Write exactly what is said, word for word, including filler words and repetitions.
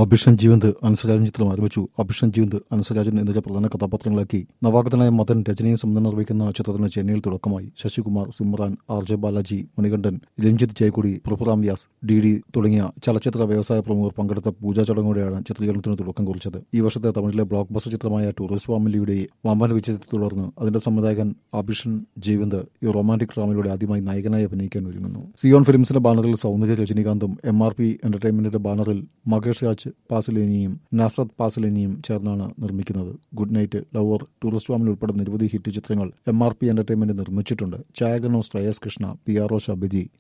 അഭിഷൻ ജീവന്ത് അനസരാജൻ ചിത്രം ആരംഭിച്ചു. അഭിഷൻ ജീവന്ത് അനസരാജൻ എന്നിവരെ പ്രധാന കഥാപാത്രങ്ങളാക്കി നവാഗതനായ മദൻ രചനയും സംവിധാനം നിർവഹിക്കുന്ന ചിത്രത്തിന് ചെന്നൈയിൽ തുടക്കമായി. Sasikumar, Simran, R J Balaji, Manikandan, Ranjith Jayakkudi, Prabhuram Vyas, D D തുടങ്ങിയ ചലച്ചിത്ര വ്യവസായ പ്രമുഖർ പങ്കെടുത്ത പൂജാ ചടങ്ങോടെയാണ് ചിത്രീകരണത്തിന് തുടക്കം കുറിച്ചത്. ഈ വർഷത്തെ തമിഴിലെ ബ്ലോക്ക് ബസ്റ്റർ ചിത്രമായ ടൂറിസ്റ്റ് ഫാമിലിയുടെ വമ്പൻ വിജയത്തെ തുടർന്ന് അതിന്റെ സംവിധായകൻ അഭിഷൻ ജീവന്ത് ഈ റൊമാന്റിക് ഡ്രാമയിലൂടെ ആദ്യമായി നായകനായി അഭിനയിക്കാൻ ഒരുങ്ങുന്നു. സിയോൺ ഫിലിംസിന്റെ ബാനറിൽ സൗന്ദര്യ രജനീകാന്തും എം ആർ പി എന്റർടൈൻമെന്റിന്റെ ബാനറിൽ മകേഷ് രാജ് പാസലേനിയും നസ്രത്ത് പാസലേനിയും ചേർന്നാണ് നിർമ്മിക്കുന്നത്. Good night, lover, tourist family ഉൾപ്പെടെ നിരവധി ഹിറ്റ് ചിത്രങ്ങൾ എം ആർ പി എന്റർടൈൻമെന്റ് നിർമ്മിച്ചിട്ടുണ്ട്. ഛായാഗ്രഹണം Shreyas Krishna, P R O ഷബിജി.